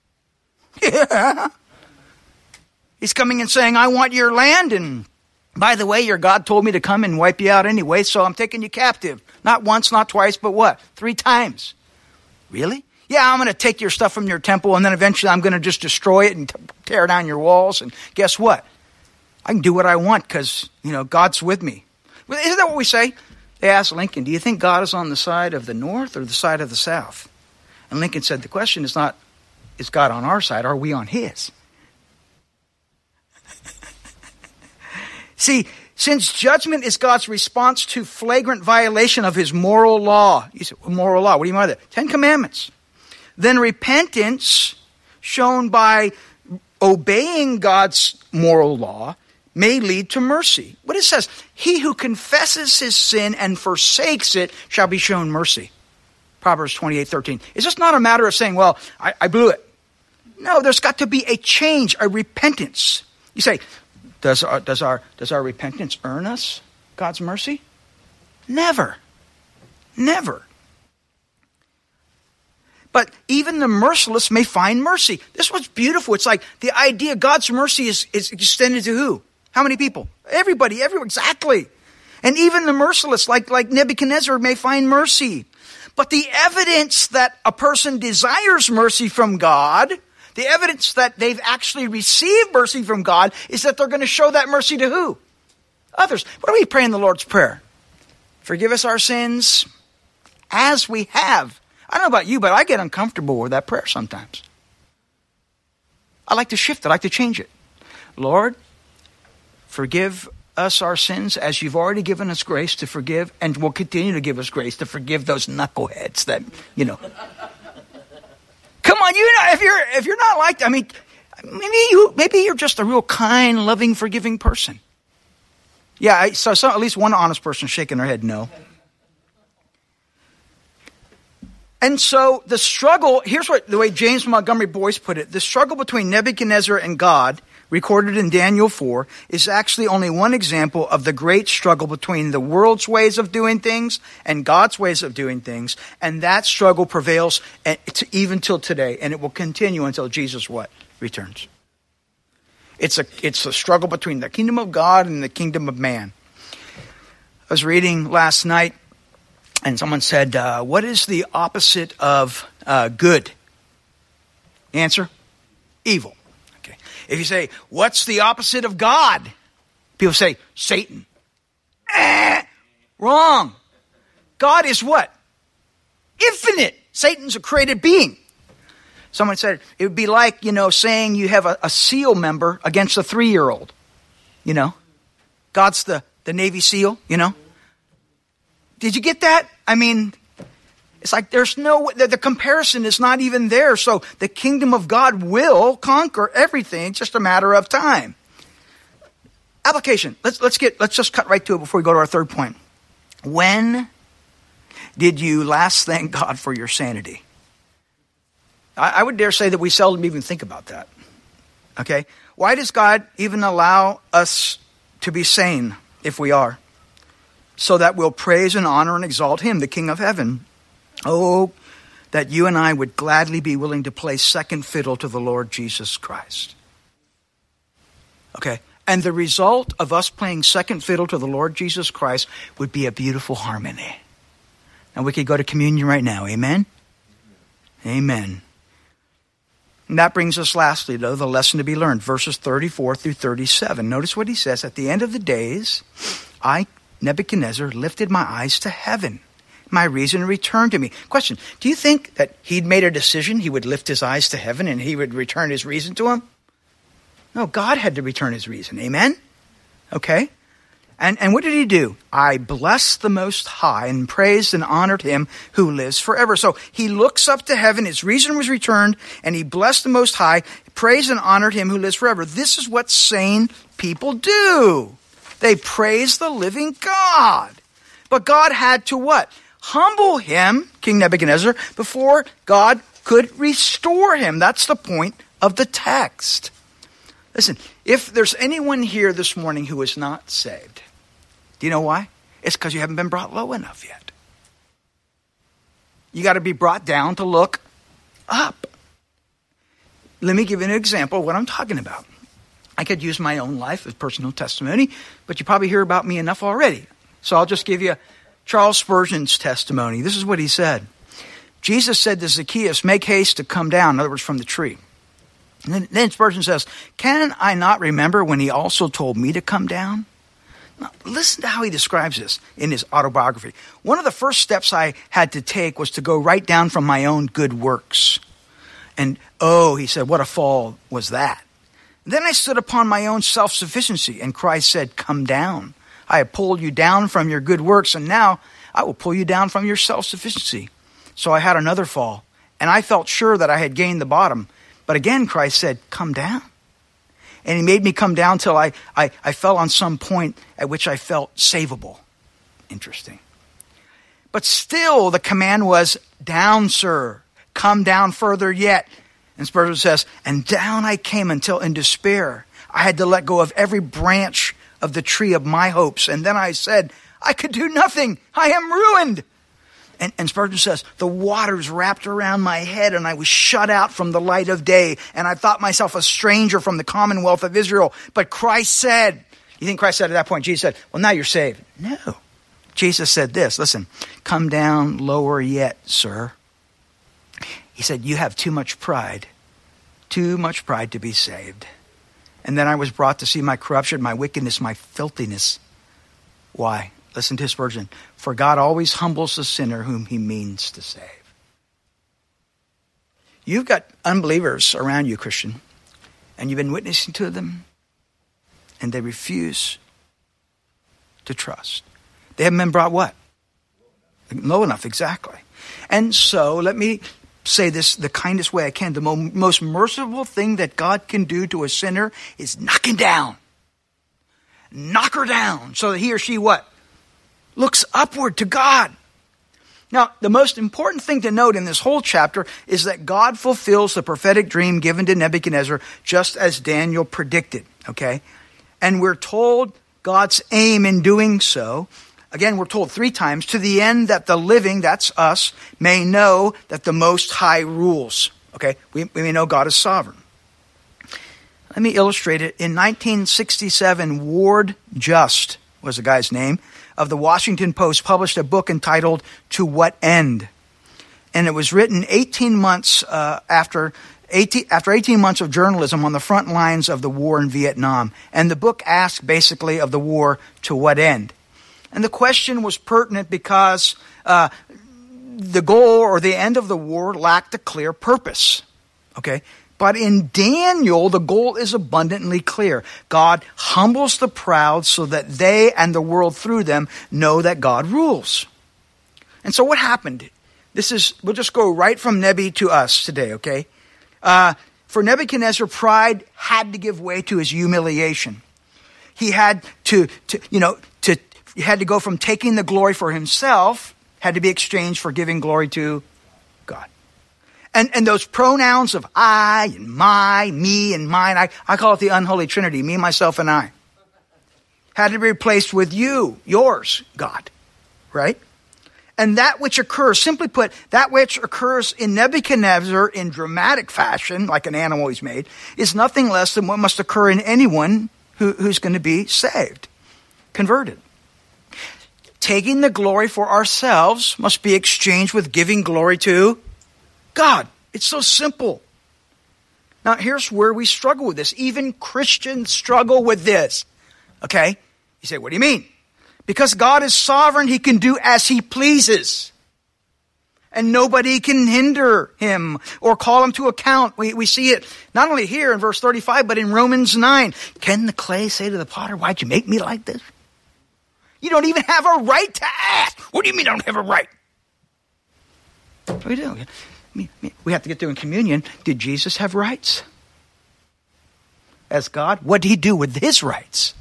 Yeah. He's coming and saying, I want your land, and by the way, your God told me to come and wipe you out anyway, so I'm taking you captive. Not once, not twice, but what? Three times. Really? Yeah, I'm going to take your stuff from your temple, and then eventually I'm going to just destroy it and t- tear down your walls. And guess what? I can do what I want because, you know, God's with me. Well, isn't that what we say? They asked Lincoln, do you think God is on the side of the North or the side of the South? And Lincoln said, the question is not, is God on our side? Are we on his? See, since judgment is God's response to flagrant violation of his moral law. You say, moral law, what do you mean by that? Ten Commandments. Then repentance shown by obeying God's moral law may lead to mercy. What it says, he who confesses his sin and forsakes it shall be shown mercy. Proverbs twenty-eight thirteen. It's just not a matter of saying, well, I, I blew it. No, there's got to be a change, a repentance. You say, does our, does our, does our repentance earn us God's mercy? Never. Never. But even the merciless may find mercy. This was beautiful. It's like the idea God's mercy is, is extended to who? How many people? Everybody, everyone, exactly. And even the merciless, like, like Nebuchadnezzar, may find mercy. But the evidence that a person desires mercy from God, the evidence that they've actually received mercy from God, is that they're going to show that mercy to who? Others. What do we pray in the Lord's Prayer? Forgive us our sins as we have. I don't know about you, but I get uncomfortable with that prayer sometimes. I like to shift it. I like to change it. Lord, forgive us our sins as you've already given us grace to forgive, and will continue to give us grace to forgive those knuckleheads that, you know. Come on, you know, if you're if you're not like that, I mean, maybe you maybe you're just a real kind, loving, forgiving person. Yeah, I saw so, at least one honest person shaking their head no. And so the struggle, here's what the way James Montgomery Boyce put it, the struggle between Nebuchadnezzar and God, recorded in Daniel four, is actually only one example of the great struggle between the world's ways of doing things and God's ways of doing things. And that struggle prevails even till today, and it will continue until Jesus what? Returns. It's a, it's a struggle between the kingdom of God and the kingdom of man. I was reading last night, and someone said, uh, what is the opposite of uh, good? Answer? Evil. Okay. If you say, what's the opposite of God? People say, Satan. Eh, wrong. God is what? Infinite. Satan's a created being. Someone said, it would be like, you know, saying you have a, a SEAL member against a three-year-old. You know? God's the, the Navy SEAL, you know? Did you get that? I mean, it's like there's no, the, the comparison is not even there. So the kingdom of God will conquer everything. It's just a matter of time. application. Let's let's get let's just cut right to it before we go to our third point. When did you last thank God for your sanity? I, I would dare say that we seldom even think about that. Okay? Why does God even allow us to be sane if we are? So that we'll praise and honor and exalt him, the King of heaven. Oh, that you and I would gladly be willing to play second fiddle to the Lord Jesus Christ. Okay? And the result of us playing second fiddle to the Lord Jesus Christ would be a beautiful harmony. Now we could go to communion right now. Amen? Amen. And that brings us lastly, though, the lesson to be learned. Verses thirty-four through thirty-seven. Notice what he says. At the end of the days, I, Nebuchadnezzar, lifted my eyes to heaven. My reason returned to me. Question, do you think that he'd made a decision he would lift his eyes to heaven and he would return his reason to him? No, God had to return his reason. Amen? Okay. And, and what did he do? I blessed the Most High and praised and honored him who lives forever. So he looks up to heaven, his reason was returned, and he blessed the Most High, praised and honored him who lives forever. This is what sane people do. They praise the living God. But God had to what? Humble him, King Nebuchadnezzar, before God could restore him. That's the point of the text. Listen, if there's anyone here this morning who is not saved, do you know why? It's because you haven't been brought low enough yet. You got to be brought down to look up. Let me give you an example of what I'm talking about. I could use my own life as personal testimony, but you probably hear about me enough already. So I'll just give you Charles Spurgeon's testimony. This is what he said. Jesus said to Zacchaeus, make haste to come down, in other words, from the tree. And then, then Spurgeon says, can I not remember when he also told me to come down? Now, listen to how he describes this in his autobiography. One of the first steps I had to take was to go right down from my own good works. And, oh, he said, what a fall was that. And then I stood upon my own self-sufficiency, and Christ said, come down. I have pulled you down from your good works, and now I will pull you down from your self-sufficiency. So I had another fall, and I felt sure that I had gained the bottom. But again, Christ said, come down. And he made me come down till I, I, I fell on some point at which I felt savable. Interesting. But still the command was, down, sir. Come down further yet. And Spurgeon says, and down I came until in despair I had to let go of every branch of the tree of my hopes. And then I said, I could do nothing. I am ruined. And, and Spurgeon says, the waters wrapped around my head and I was shut out from the light of day. And I thought myself a stranger from the commonwealth of Israel. But Christ said, you think Christ said at that point, Jesus said, well, now you're saved. No. Jesus said this, listen, come down lower yet, sir. He said, you have too much pride, too much pride to be saved. And then I was brought to see my corruption, my wickedness, my filthiness. Why? Listen to Spurgeon. For God always humbles the sinner whom he means to save. You've got unbelievers around you, Christian, and you've been witnessing to them, and they refuse to trust. They haven't been brought what? Low enough, exactly. And so, let me say this the kindest way I can. The mo- most merciful thing that God can do to a sinner is knock him down. Knock her down so that he or she what? Looks upward to God. Now, the most important thing to note in this whole chapter is that God fulfills the prophetic dream given to Nebuchadnezzar just as Daniel predicted, okay? And we're told God's aim in doing so, again, we're told three times, to the end that the living, that's us, may know that the Most High rules, okay? We, we may know God is sovereign. Let me illustrate it. In nineteen sixty-seven, Ward Just was the guy's name, of the Washington Post, published a book entitled To What End? And it was written eighteen months uh, after, eighteen, after eighteen months of journalism on the front lines of the war in Vietnam. And the book asked basically of the war, to what end? And the question was pertinent because uh, the goal or the end of the war lacked a clear purpose. Okay? But in Daniel, the goal is abundantly clear. God humbles the proud so that they and the world through them know that God rules. And so what happened? This is, we'll just go right from Nebi to us today, okay? Uh, for Nebuchadnezzar, pride had to give way to his humiliation. he had to, to you know, to he had to go from taking the glory for himself, had to be exchanged for giving glory to God. And and those pronouns of I and my, me and mine, I, I call it the unholy trinity, me, myself, and I, had to be replaced with you, yours, God, right? And that which occurs, simply put, that which occurs in Nebuchadnezzar in dramatic fashion, like an animal he's made, is nothing less than what must occur in anyone who, who's going to be saved, converted. Taking the glory for ourselves must be exchanged with giving glory to God. It's so simple. Now, here's where we struggle with this. Even Christians struggle with this. Okay? You say, what do you mean? Because God is sovereign, he can do as he pleases. And nobody can hinder him or call him to account. We, we see it not only here in verse thirty-five, but in Romans nine. Can the clay say to the potter, why'd you make me like this? You don't even have a right to ask. What do you mean I don't have a right? We do. We have to get through in communion. Did Jesus have rights? As God, what did he do with his rights?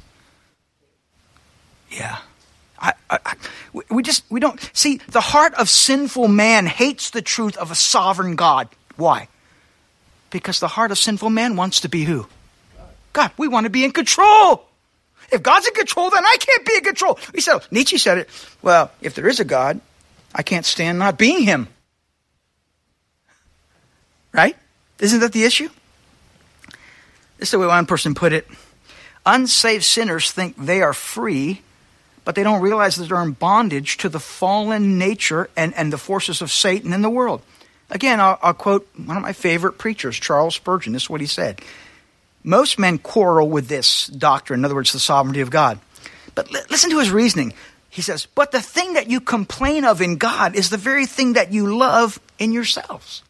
Yeah. I, I, I, we just, we don't, see, the heart of sinful man hates the truth of a sovereign God. Why? Because the heart of sinful man wants to be who? God. We want to be in control. If God's in control, then I can't be in control. He said, Nietzsche said it, well, if there is a God, I can't stand not being him. Right? Isn't that the issue? This is the way one person put it. Unsaved sinners think they are free, but they don't realize that they're in bondage to the fallen nature and, and the forces of Satan in the world. Again, I'll, I'll quote one of my favorite preachers, Charles Spurgeon. This is what he said. Most men quarrel with this doctrine, in other words, the sovereignty of God. But li- listen to his reasoning. He says, but the thing that you complain of in God is the very thing that you love in yourselves.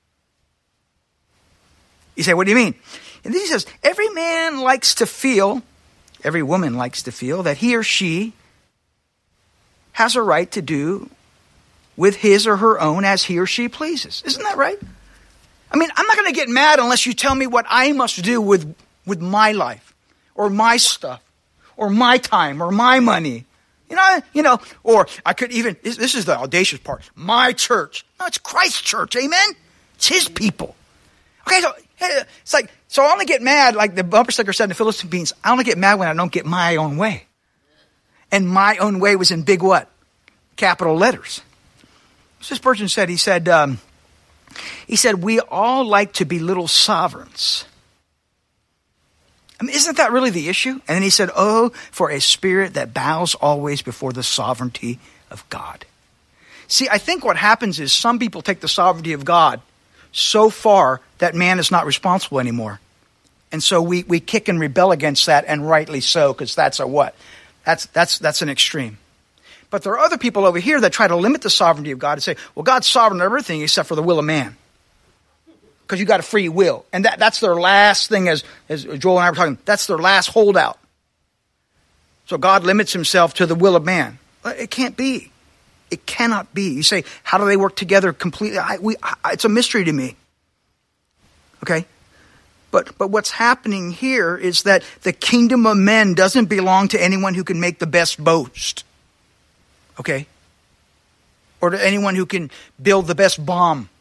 You say, what do you mean? And then he says, every man likes to feel, every woman likes to feel that he or she has a right to do with his or her own as he or she pleases. Isn't that right? I mean, I'm not going to get mad unless you tell me what I must do with, with my life or my stuff or my time or my money. You know, you know, or I could even, this, this is the audacious part, my church. No, it's Christ's church, amen? It's his people. Okay, so it's like, so I only get mad, like the bumper sticker said in the Philistines, I only get mad when I don't get my own way. And my own way was in big what? Capital letters. So Spurgeon said, he said, um, he said, we all like to be little sovereigns. I mean, isn't that really the issue? And then he said, oh, for a spirit that bows always before the sovereignty of God. See, I think what happens is some people take the sovereignty of God so far that man is not responsible anymore. And so we, we kick and rebel against that, and rightly so, because that's a what? That's, that's, that's an extreme. But there are other people over here that try to limit the sovereignty of God and say, well, God's sovereign in everything except for the will of man. Because you got a free will. And that, that's their last thing, as, as Joel and I were talking, that's their last holdout. So God limits himself to the will of man. It can't be. It cannot be. You say, how do they work together completely? I, we, I, it's a mystery to me. Okay? But but what's happening here is that the kingdom of men doesn't belong to anyone who can make the best boast. Okay? Or to anyone who can build the best bomb.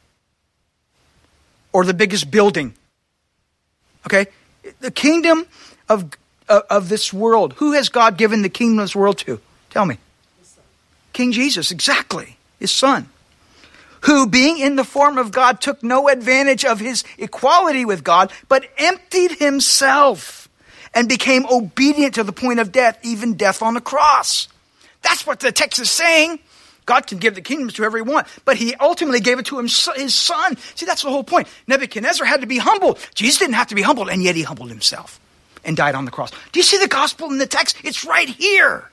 Or the biggest building. Okay? The kingdom of, of, of this world. Who has God given the kingdom of this world to? Tell me. King Jesus, exactly. His son. Who, being in the form of God, took no advantage of his equality with God, but emptied himself and became obedient to the point of death, even death on the cross. That's what the text is saying. God can give the kingdoms to whoever he wants, but he ultimately gave it to him, his son. See, that's the whole point. Nebuchadnezzar had to be humbled. Jesus didn't have to be humbled, and yet he humbled himself and died on the cross. Do you see the gospel in the text? It's right here.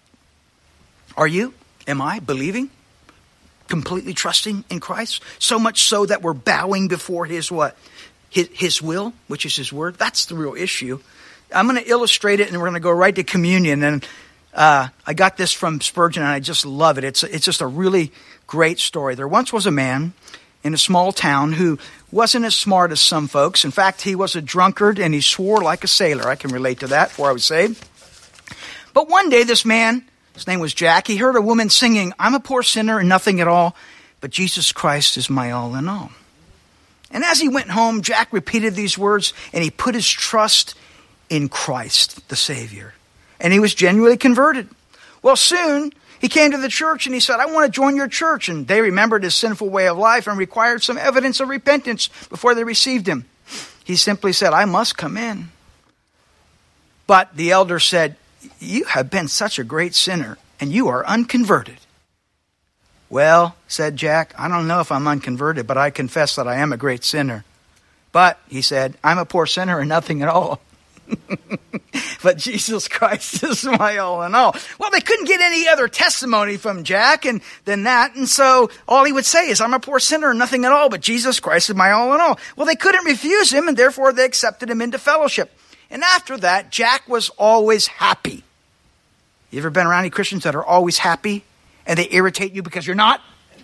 Are you? Am I believing? Completely trusting in Christ? So much so that we're bowing before his what? His, his will, which is his word. That's the real issue. I'm going to illustrate it, and we're going to go right to communion. And uh, I got this from Spurgeon, and I just love it. It's, it's just a really great story. There once was a man in a small town who wasn't as smart as some folks. In fact, he was a drunkard, and he swore like a sailor. I can relate to that before I was saved. But one day this man, his name was Jack, he heard a woman singing, I'm a poor sinner and nothing at all, but Jesus Christ is my all in all. And as he went home, Jack repeated these words, and he put his trust in Christ, the Savior. And he was genuinely converted. Well, soon he came to the church and he said, I want to join your church. And they remembered his sinful way of life and required some evidence of repentance before they received him. He simply said, I must come in. But the elder said, you have been such a great sinner and you are unconverted. Well, said Jack, I don't know if I'm unconverted, but I confess that I am a great sinner. But, he said, I'm a poor sinner and nothing at all. But Jesus Christ is my all in all. Well, they couldn't get any other testimony from Jack and than that. And so all he would say is, I'm a poor sinner and nothing at all, but Jesus Christ is my all in all. Well, they couldn't refuse him, and therefore they accepted him into fellowship. And after that, Jack was always happy. You ever been around any Christians that are always happy and they irritate you because you're not?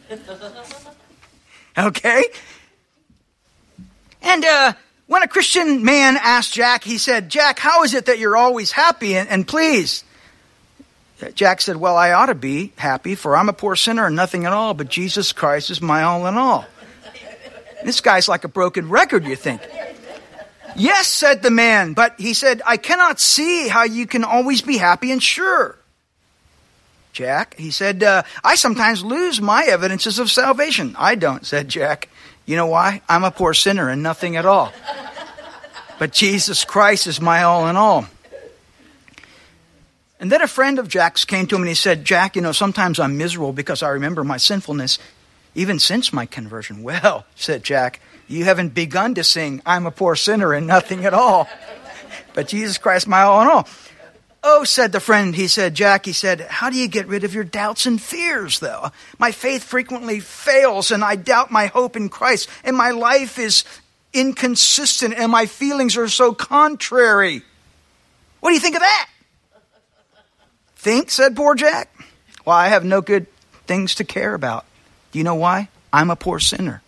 Okay? And uh, when a Christian man asked Jack, he said, Jack, how is it that you're always happy and, and pleased? Jack said, well, I ought to be happy, for I'm a poor sinner and nothing at all, but Jesus Christ is my all in all. This guy's like a broken record, you think. Yes, said the man, but he said, I cannot see how you can always be happy and sure. Jack, he said, uh, I sometimes lose my evidences of salvation. I don't, said Jack. You know why? I'm a poor sinner and nothing at all. But Jesus Christ is my all in all. And then a friend of Jack's came to him and he said, Jack, you know, sometimes I'm miserable because I remember my sinfulness even since my conversion. Well, said Jack, you haven't begun to sing, I'm a poor sinner and nothing at all. But Jesus Christ, my all in all. Oh, said the friend, he said, Jack, he said, how do you get rid of your doubts and fears, though? My faith frequently fails, and I doubt my hope in Christ, and my life is inconsistent, and my feelings are so contrary. What do you think of that? Think, said poor Jack. Well, I have no good things to care about. Do you know why? I'm a poor sinner.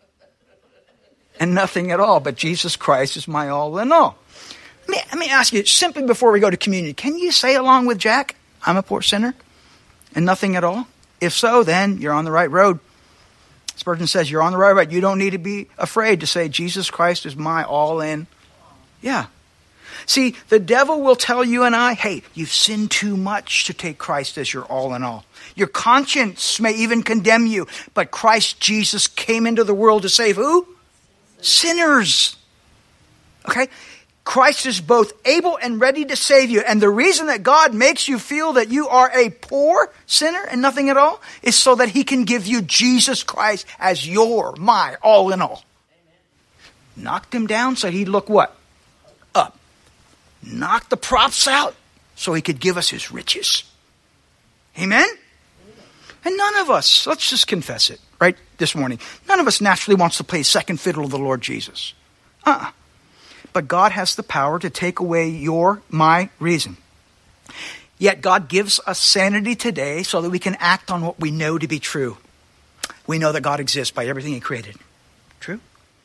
And nothing at all, but Jesus Christ is my all in all. Let me, let me ask you, simply before we go to communion, can you say along with Jack, I'm a poor sinner and nothing at all? If so, then you're on the right road. Spurgeon says you're on the right road. You don't need to be afraid to say, Jesus Christ is my all in. Yeah. See, the devil will tell you and I, hey, you've sinned too much to take Christ as your all in all. Your conscience may even condemn you, but Christ Jesus came into the world to save who? Sinners. Okay? Christ is both able and ready to save you. And the reason that God makes you feel that you are a poor sinner and nothing at all is so that he can give you Jesus Christ as your, my, all in all. Amen. Knocked him down so he'd look what? Up. Knocked the props out so he could give us his riches. Amen? Amen? And none of us, let's just confess it right this morning, none of us naturally wants to play second fiddle to the Lord Jesus. Uh-uh. But God has the power to take away your, my reason. Yet God gives us sanity today so that we can act on what we know to be true. We know that God exists by everything he created. True?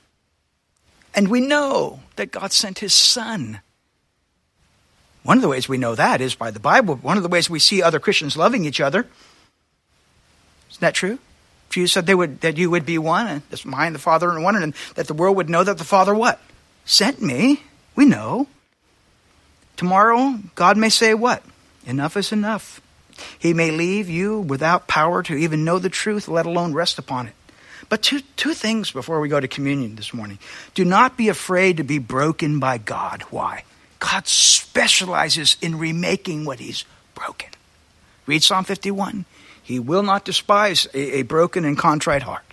And we know that God sent his son. One of the ways we know that is by the Bible. One of the ways we see other Christians loving each other. Isn't that true? Jesus said they would, that you would be one, and that's mine, the Father, and one, and that the world would know that the Father what? Sent me. We know. Tomorrow, God may say what? Enough is enough. He may leave you without power to even know the truth, let alone rest upon it. But two, two things before we go to communion this morning. Do not be afraid to be broken by God. Why? God specializes in remaking what he's broken. Read Psalm fifty-one. He will not despise a, a broken and contrite heart.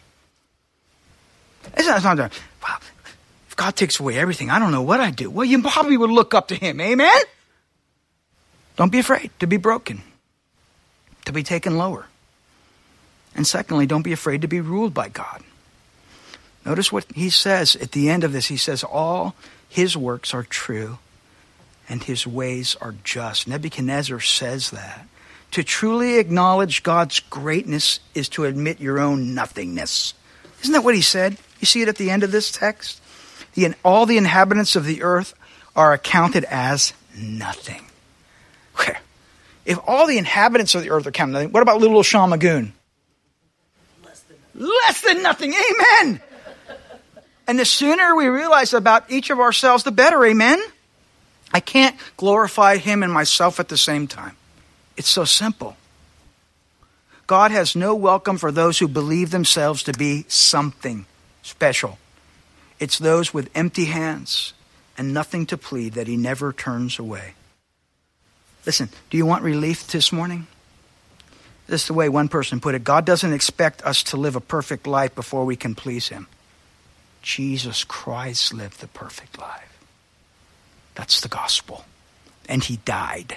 It's not, it's not, wow, if God takes away everything, I don't know what I'd do. Well, you probably would look up to him. Amen? Don't be afraid to be broken, to be taken lower. And secondly, don't be afraid to be ruled by God. Notice what he says at the end of this. He says, all his works are true and his ways are just. Nebuchadnezzar says that. To truly acknowledge God's greatness is to admit your own nothingness. Isn't that what he said? You see it at the end of this text? The, all the inhabitants of the earth are accounted as nothing. Okay. If all the inhabitants of the earth are counted, what about little old Sean Magoon? Less than nothing. Less than nothing. Amen. And the sooner we realize about each of ourselves, the better. Amen. I can't glorify him and myself at the same time. It's so simple. God has no welcome for those who believe themselves to be something special. It's those with empty hands and nothing to plead that he never turns away. Listen, do you want relief this morning? This is the way one person put it. God doesn't expect us to live a perfect life before we can please him. Jesus Christ lived the perfect life. That's the gospel. And he died.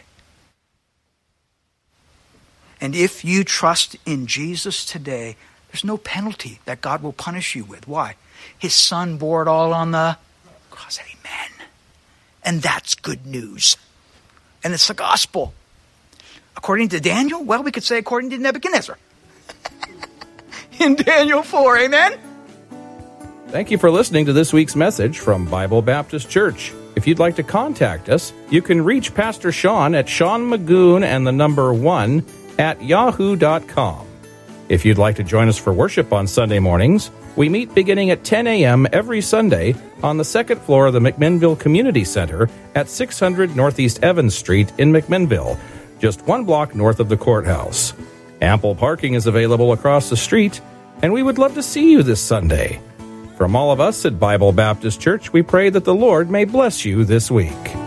And if you trust in Jesus today, there's no penalty that God will punish you with. Why? His son bore it all on the cross. Amen. And that's good news. And it's the gospel. According to Daniel, well, we could say according to Nebuchadnezzar. In Daniel four, amen? Thank you for listening to this week's message from Bible Baptist Church. If you'd like to contact us, you can reach Pastor Sean at Sean Magoon and the number one at yahoo dot com. If you'd like to join us for worship on Sunday mornings, we meet beginning at ten a.m. every Sunday on the second floor of the McMinnville Community Center at six hundred Northeast Evans Street in McMinnville, just one block north of the courthouse. Ample parking is available across the street, and we would love to see you this Sunday. From all of us at Bible Baptist Church, we pray that the Lord may bless you this week.